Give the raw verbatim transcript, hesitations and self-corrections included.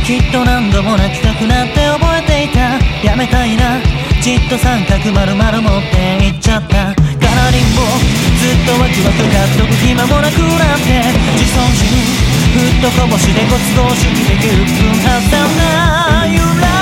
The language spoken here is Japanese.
きっと何度も泣きたくなって覚えていた。やめたいな、じっと三角丸々持っていっちゃった。カラーリンボずっとワクワク買っとく暇もなくなって、自尊心ふっとこぼしてご都合主義でぎゅっぷん挟んだゆら